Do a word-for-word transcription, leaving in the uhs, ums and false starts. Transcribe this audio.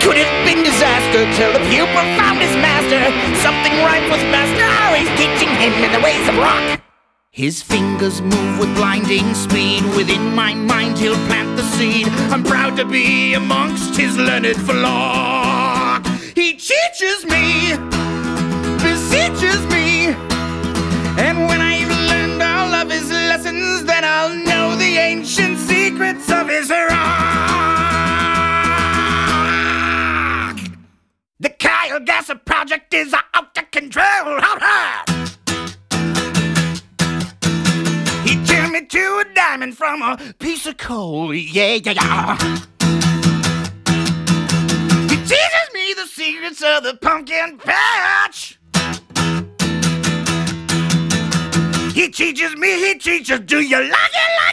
Could have been disaster till the pupil found his master. Something ripe with master, he's teaching him in the ways of rock. His fingers move with blinding speed. Within my mind he'll plant the seed. I'm proud to be amongst his learned flock. He teaches me, beseeches me, and when I've learned all of his lessons, then I'll know the ancient secrets of his rock. The Kyle Gasser project is out of control. He turned me to a diamond from a piece of coal. Yeah, yeah, yeah. He teaches me the secrets of the pumpkin patch. He teaches me, he teaches, do you like it like